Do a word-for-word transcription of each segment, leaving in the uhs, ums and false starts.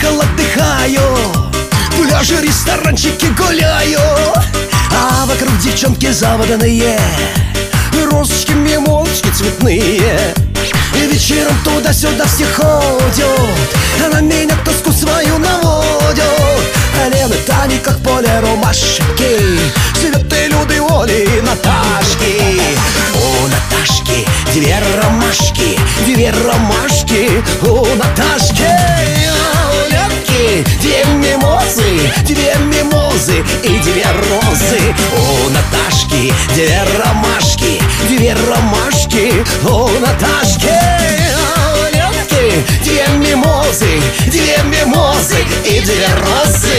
уехал, отдыхаю, пляжи, ресторанчики гуляю, а вокруг девчонки заводанные, розочки, мимозочки цветные. И вечером туда-сюда все ходят, а на меня тоску свою наводят. А Лена, Таня, как поле ромашки, Светы, Люды, Оли и Наташки. У Наташки две ромашки, две ромашки у Наташки. А у Ленки две мимозы, две мимозы и две розы. У Наташки две ромашки, две ромашки у Наташки. А у Ленки две мимозы, две мимозы и две розы.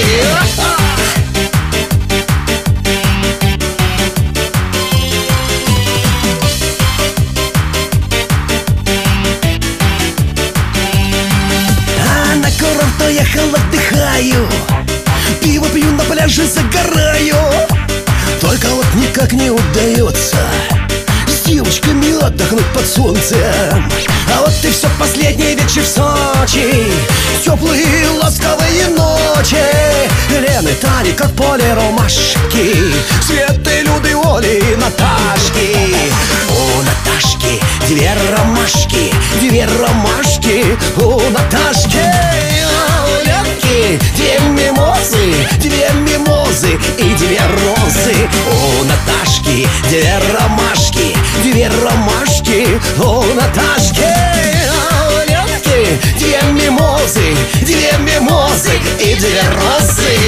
А на курорт уехал, отдыхаю, пиво пью, на пляже загораю. Только вот никак не удается с девочками отдохнуть под солнцем. А вот и все, последний вечер в Сочи, теплые ласковые ночи. Лены, Тани, как поле ромашки, Светы, Люды, Оли и Наташки. У Наташки две ромашки, две ромашки у Наташки. А у Ленки две мимозы, две мимозы и две розы. У Наташки две ромашки, две ромашки у Наташки. А у Ленки две мимозы, две мимозы и две розы.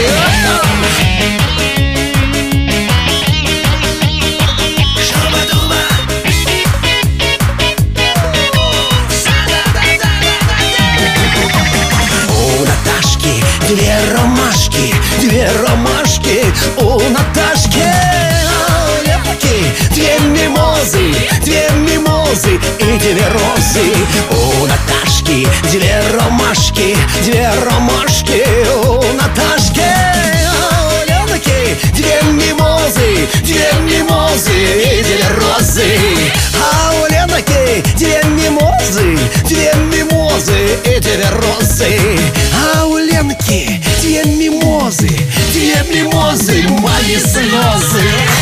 У Наташки две ромашки, две ромашки у Наташки. А у Ленки две мимозы, две мимозы и две розы. У Наташки две ромашки, две ромашки у Наташки. А у Ленки две мимозы, две мимозы и две розы. А у Ленки две мимозы, две мимозы и две розы. А у Ленки две мимозы, две мимозы, мои слезы.